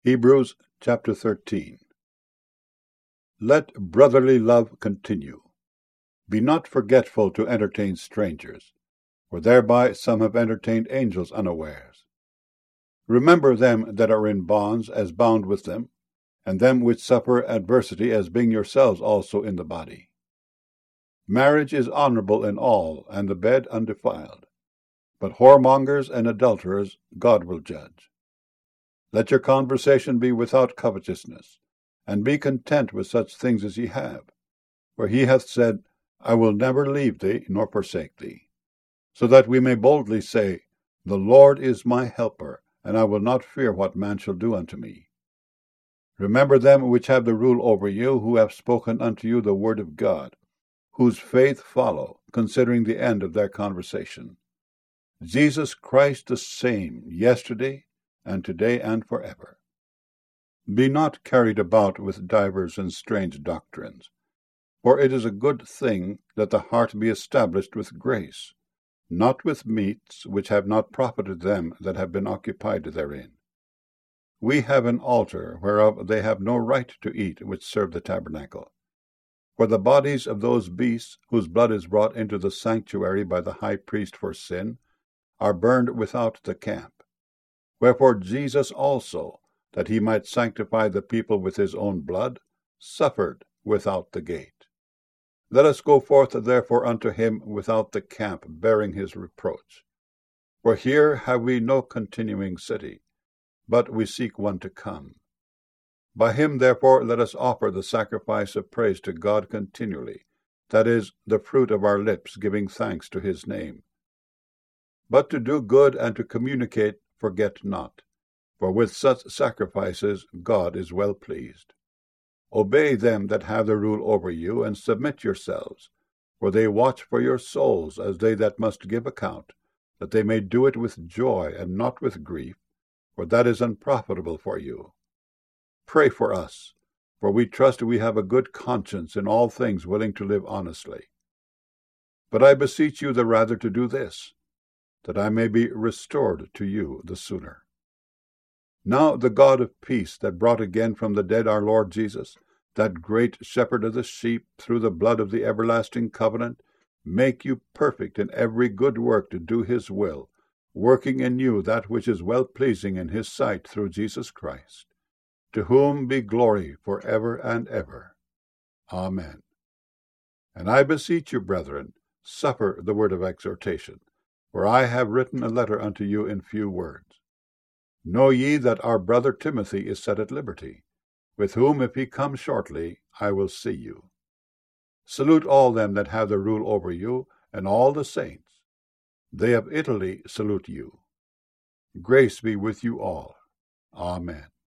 Hebrews chapter 13. Let brotherly love continue. Be not forgetful to entertain strangers, for thereby some have entertained angels unawares. Remember them that are in bonds as bound with them, and them which suffer adversity as being yourselves also in the body. Marriage is honorable in all, and the bed undefiled. But whoremongers and adulterers God will judge. Let your conversation be without covetousness, and be content with such things as ye have. For he hath said, I will never leave thee, nor forsake thee. So that we may boldly say, The Lord is my helper, and I will not fear what man shall do unto me. Remember them which have the rule over you, who have spoken unto you the word of God, whose faith follow, considering the end of their conversation. Jesus Christ the same, yesterday, and today, and forever. Be not carried about with divers and strange doctrines, for it is a good thing that the heart be established with grace, not with meats which have not profited them that have been occupied therein. We have an altar whereof they have no right to eat which serve the tabernacle. For the bodies of those beasts whose blood is brought into the sanctuary by the high priest for sin are burned without the camp. Wherefore Jesus also, that he might sanctify the people with his own blood, suffered without the gate. Let us go forth therefore unto him without the camp, bearing his reproach. For here have we no continuing city, but we seek one to come. By him therefore let us offer the sacrifice of praise to God continually, that is, the fruit of our lips, giving thanks to his name. But to do good and to communicate forget not, for with such sacrifices God is well pleased. Obey them that have the rule over you, and submit yourselves, for they watch for your souls as they that must give account, that they may do it with joy and not with grief, for that is unprofitable for you. Pray for us, for we trust we have a good conscience in all things, willing to live honestly. But I beseech you the rather to do this, that I may be restored to you the sooner. Now the God of peace, that brought again from the dead our Lord Jesus, that great shepherd of the sheep, through the blood of the everlasting covenant, make you perfect in every good work to do his will, working in you that which is well-pleasing in his sight through Jesus Christ, to whom be glory for ever and ever. Amen. And I beseech you, brethren, suffer the word of exhortation, for I have written a letter unto you in few words. Know ye that our brother Timothy is set at liberty, with whom, if he come shortly, I will see you. Salute all them that have the rule over you, and all the saints. They of Italy salute you. Grace be with you all. Amen.